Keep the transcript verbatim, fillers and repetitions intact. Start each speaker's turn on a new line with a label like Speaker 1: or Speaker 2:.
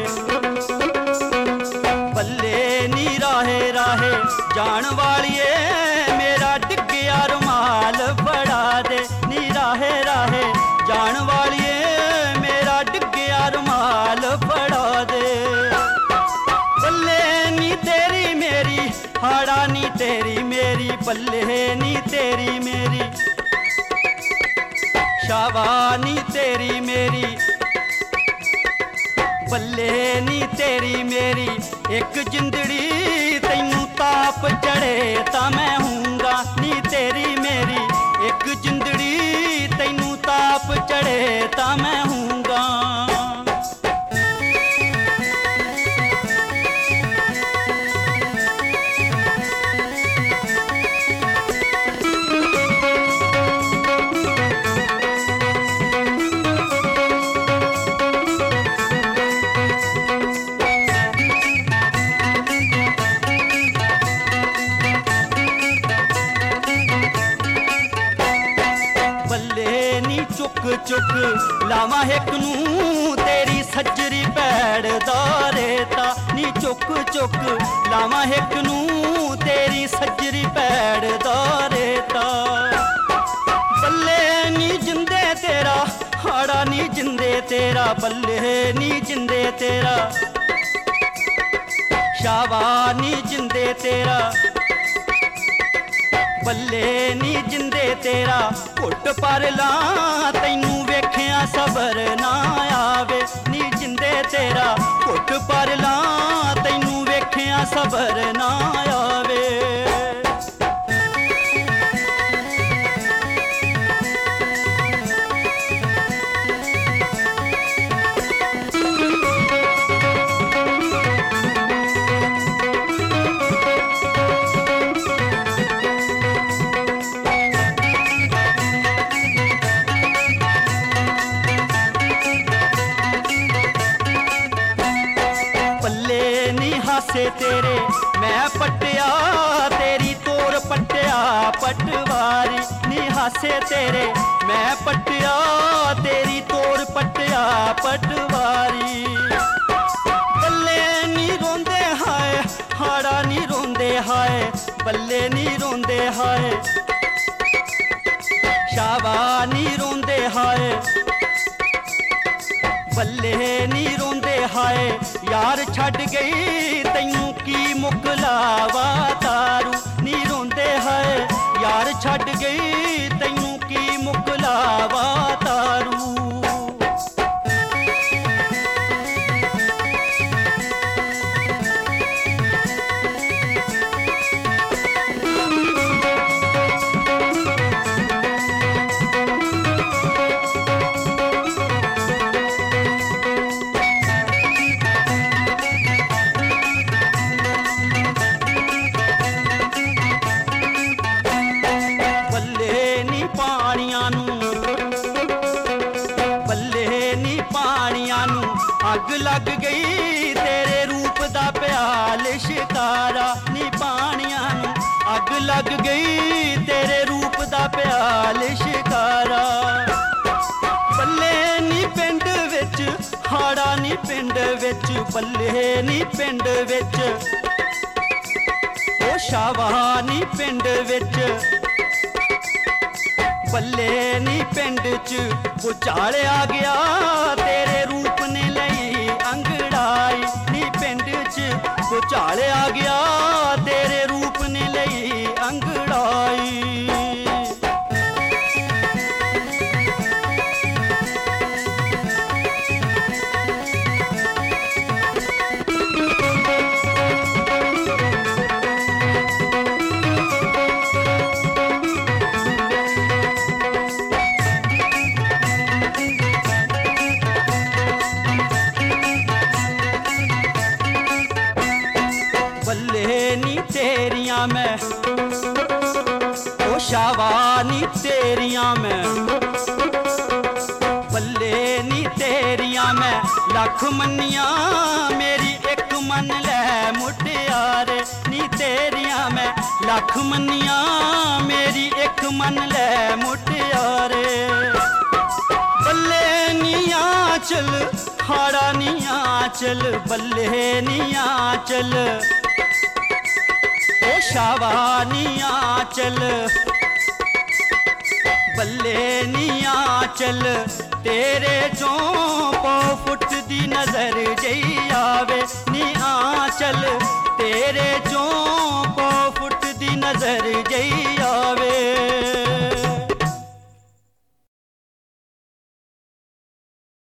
Speaker 1: बल्ले नी राहे राहे जान वालिए मेरा डिग्गिया रुमाल फड़ा दे। नी राहे राहे जान वालिए मेरा डिग्गिया रुमाल फड़ा दे। बल्ले नी तेरी मेरी हाड़ा नी तेरी मेरी बल्ले नी तेरी मेरी शाबानी तेरी मेरी बल्ले नी तेरी मेरी। एक जिंदड़ी तैनू ताप चढ़े ता मैं हूँगा नी तेरी मेरी। एक जिंदड़ी तैनू ताप चढ़े ता मैं हूँगा। चुक चुक लावा हिक नू तेरी सज्जरी पैड़ दारेता। नी चुक चुक लावा हिक नू तेरी सज्जरी पैड़ दारेता। बल्ले नी जिंदे तेरा हाड़ा नी जिंदे तेरा बल्ले नी जिंदे तेरा शाबा नी जिंदे तेरा बल्ले नी जिंदे तेरा। घुट पर ला तैनू वेखिया सबर ना आवे नी जिंदे तेरा। घुट पर ला तैनू वेखिया सबर ना आवे। हासे तेरे मैं पट्टिया तेरी तोर पट्टिया पटवारी। नी हासे तेरे मैं पट्टिया तेरी तोर पट्टिया पटवारी। बल्ले नी रोंदे हाय हाड़ा नी रोंदे हाय बल्ले नी रोंदे हाय शाबा नी रोंदे हाय बल्ले नी रोंदे हाय। यार छड़ गई तैनू की मुकलावा तारू नी रोंदे हाय। यार छड़ गई तैनू की मुकलावा तारू। अग लग गई तेरे रूप दा प्याल शिकारा। नी पानिया नू अग लग गई तेरे रूप दा प्याल शिकारा। बल्ले नी पिंड विच हाड़ा नी पिंड विच बल्ले नी पिंड विच ओ शाबा नी पिंड विच बल्ले नी पिंड च भुचाल आ गया तेरे रूप ने लई अंगड़ाई। नी पिंड च भुचाल आ गया तेरे रूप ने लई अंगड़ाई। तेरिया मैं ओ शाबा नी तेरिया मैं बल्ले नी तेरिया मैं। लख मनिया मेरी एक मन लै मुटियारे नी तेरिया मैं। लख मनिया मेरी एक मन लै मुटियारे बल्ले नी आ आंचल हाड़ा नी आंचल बल्ले नी आंचल ओ शावा नी आंचल बल्ले नी आंचल तेरे चों पौ फुट दी नजर जई आवे नी आंचल तेरे चों पौ फुट दी नजर जई